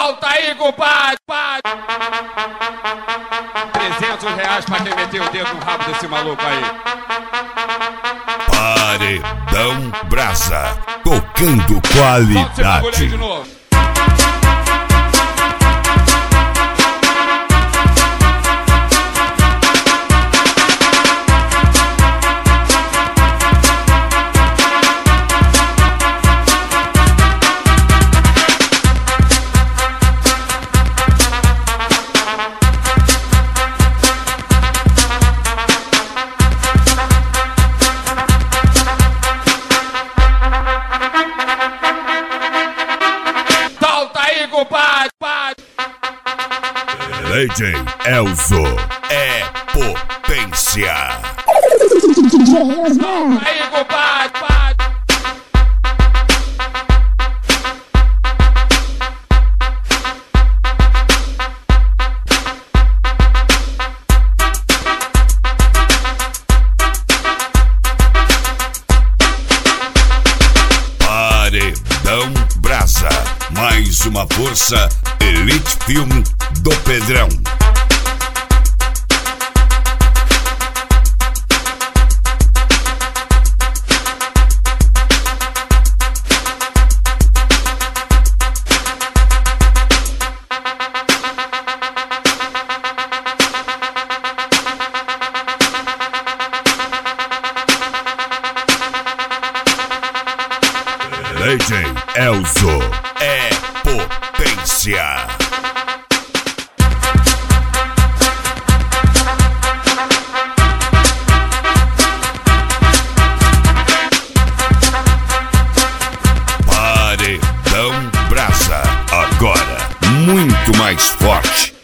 Solta aí, compadre! R$300 pra quem meteu o dedo no rabo desse maluco aí. Paredão Brasa, tocando Solta esse bagulho aí qualidade. de novo. DJ Elzo é potência. Aí, compadre! Paredão Brasa, mais uma força Elite Film do Pedrão. DJ Elzo é potência. Paredão Brasa, agora muito mais forte.